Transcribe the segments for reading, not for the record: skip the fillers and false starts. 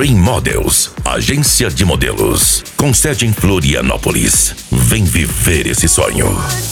Dream Models, agência de modelos, com sede em Florianópolis. Vem viver esse sonho.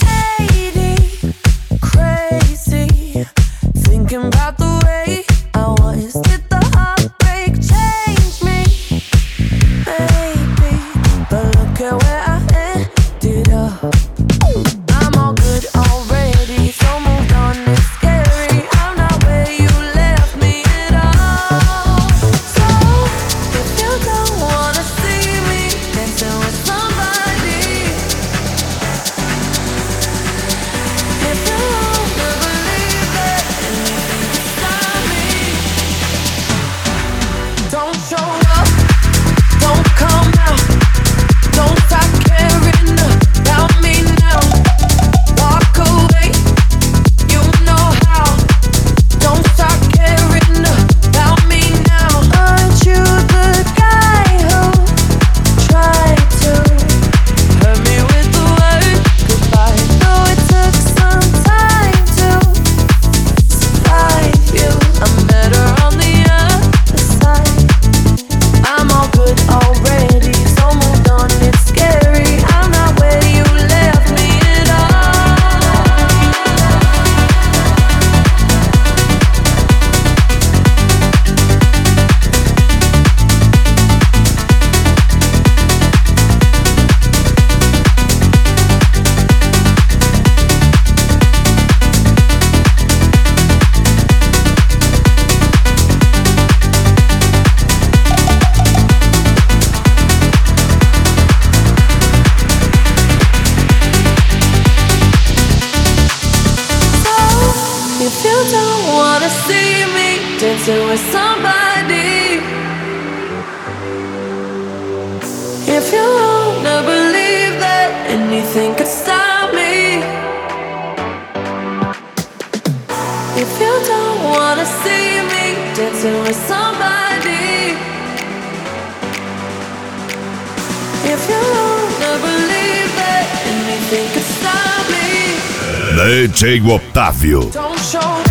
If you don't wanna see me dancing with somebody, if you wanna believe that anything could stop me, if you don't wanna see me dancing with somebody, if you wanna believe that anything could stop me, DJ Otávio. don't show